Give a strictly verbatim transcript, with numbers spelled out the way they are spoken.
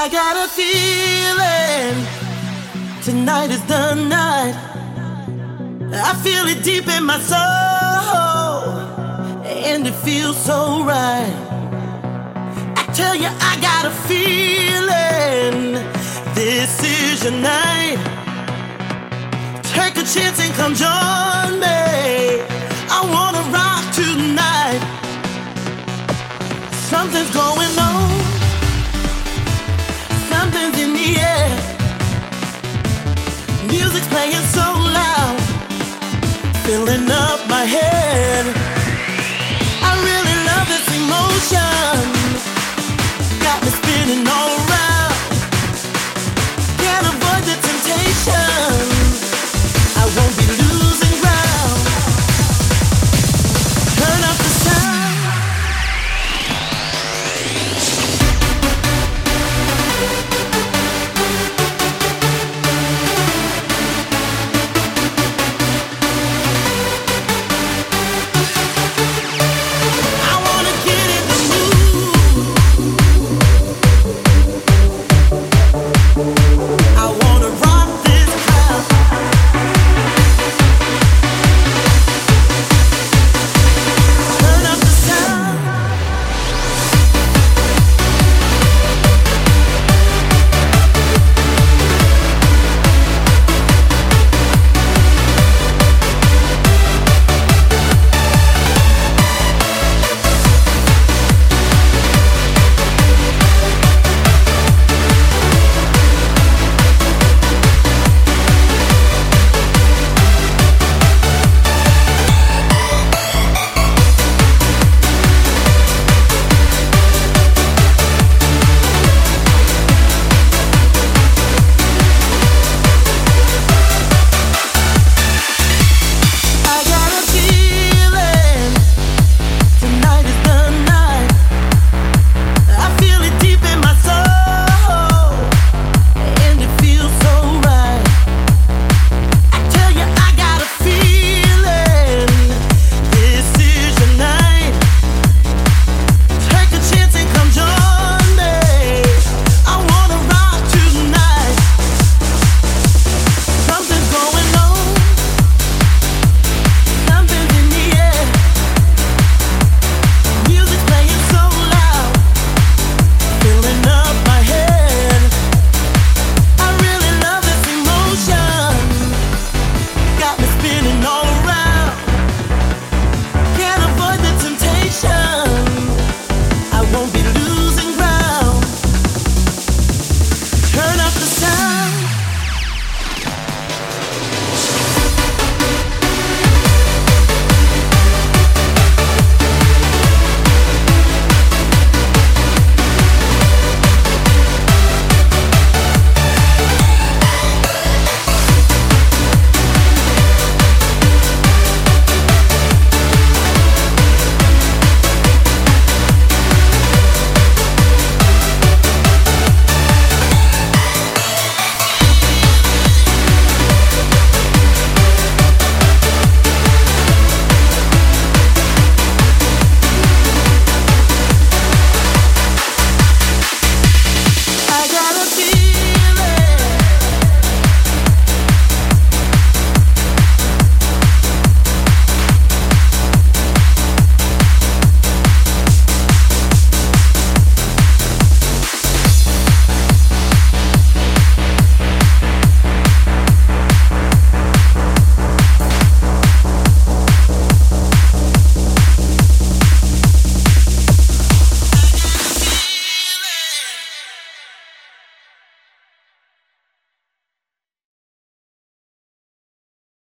got a feeling tonight is the night. I feel it deep in my soul, and it feels so right. I tell you, I got a feeling this is your night. Take a chance and come join me. I wanna rock tonight. Something's going on. Something's in the air. Music's playing so loud, filling up my head.